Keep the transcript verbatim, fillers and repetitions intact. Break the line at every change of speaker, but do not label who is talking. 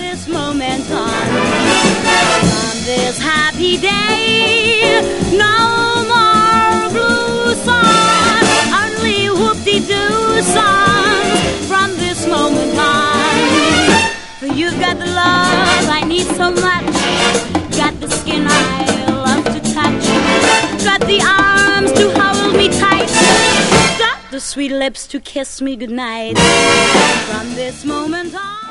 this moment on, from this happy day, no more blue songs, only whoop-de-doo songs from this moment on. For you've got the love I need so much, got the skin I love to touch, got the arms to hold me tight, got the sweet lips to kiss me goodnight. From this moment on.